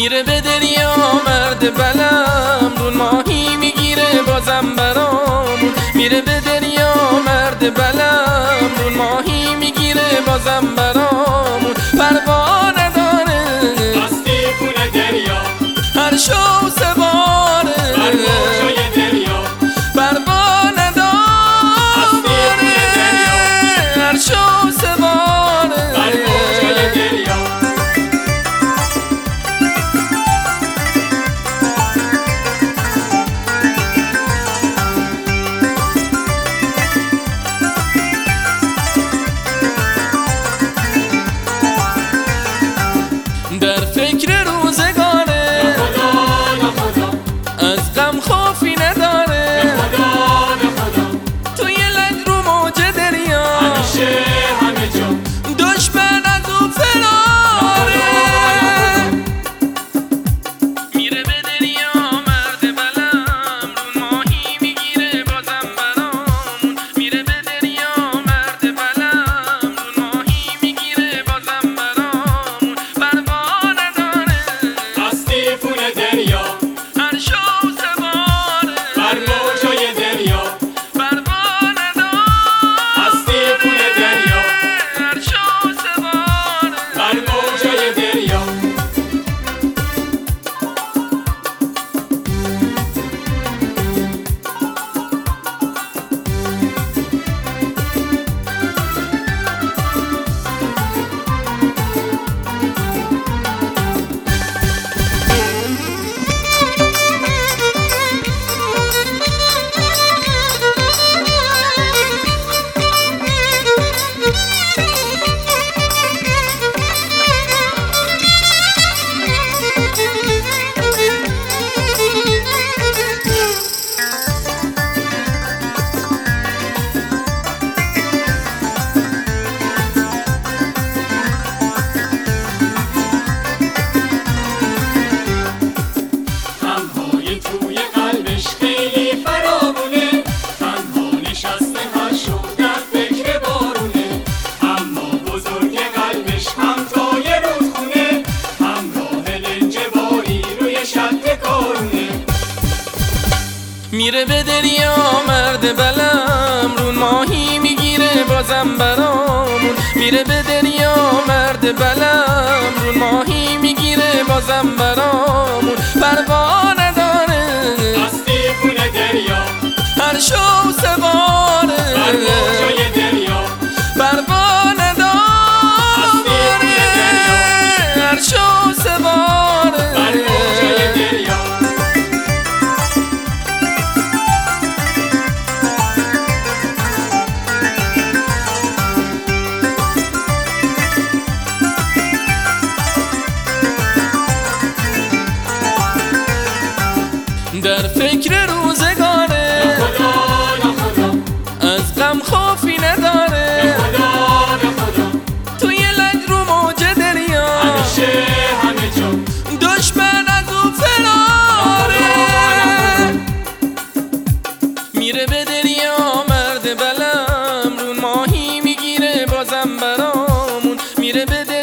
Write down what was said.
میره به دریا مرد بلم، رون ماهی میگیره بازم برامون. میره به دریا مرد بلم، رون ماهی میگیره بازم برامون. پروا نداره از تیفون دریا، هر شو سواره بر موجای دریا. پروا نداره هر شو سواره بر موجای دریا. در فکر روزگاره از غم خوفی نداره. توی لنگ رو موج دریا همیشه همه جا دشمن از او فراره. میره به دریا مرد بلم، رون ماهی میگیره بازم برامون. میره به دریا مرد بلم، رون ماهی میگیره بازم برامون. پروا نداره از تیفون دریا، هر شو سواره بر موجای دریا. پروا نداره از تیفون دریا، هر شو سواره بر موجای دریا. غمهای توی قلبش خیلی فراوونه، تنها نشسته هر شب در فکر بارونه. اما بزرگ قلبش همتای رودخونه، همراه لنج باری روی شط کارونه. میره به دریا مرد بلم، رون ماهی میگیره بازم برامون. میره به دریا مرد بلم، رون ماهی میگیره بازم برامون. پروا نداره از تیفون دریا، هر شو سواره بر موجای دریا. پروا نداره هر شو سواره بر موجای دریا. در فکر روزگاره از غم خوفی نداره. توی لنگ رو موج دریا همیشه همه جا دشمن از او فراره. میره به دریا مرد بلم، رون ماهی میگیره بازم برامون. میره به